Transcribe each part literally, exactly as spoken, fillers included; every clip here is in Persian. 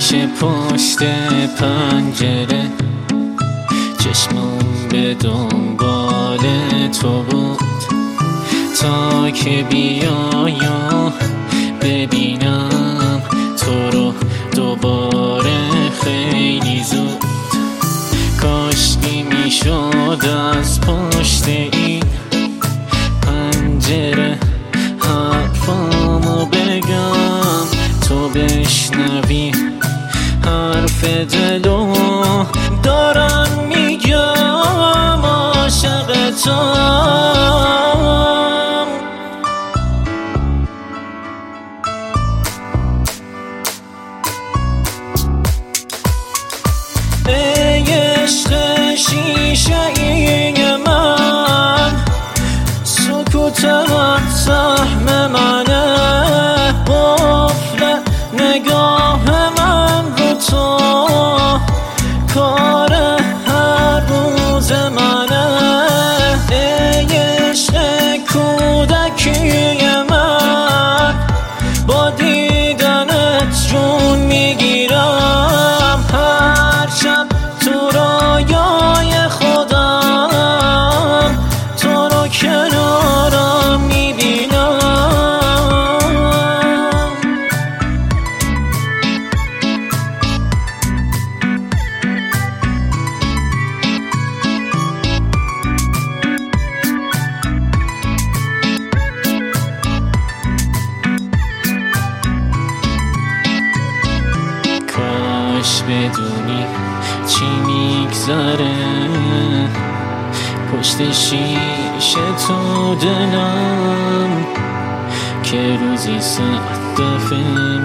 همیشه پشت پنجره چشمم به دنبال تو بود تا که بیایم ببینم تو رو دوباره خیلی زود. کاشکی میشد از پشت این پنجره حرفامو بگم تو بشنوی حرف دلو دارم میگم عاشقتم. ای عشق شیشه ای من سکوتت سهم منه قفل نگاه من رو تو کار هر روز منه. ای عشق کودکی من با دیدنت جون میگیرم هر شب تو رایای خودم تو رو کنارم میبینم. کاش بدونی چی میگذره پشت شیشه تو دلم که روزی صد دفعه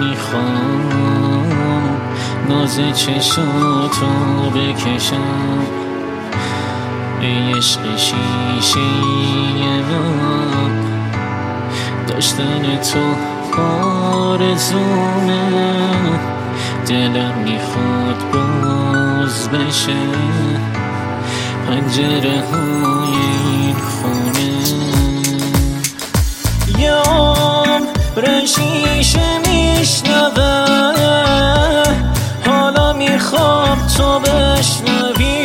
میخوام ناز چشاتو بکشم. ای عشق شیشه ای من داشتن تو آرزومه دلم میخواد باز بشه پنجره های این خونه. یه عمر شیشه میشنوه حالا میخوام تو بشنوی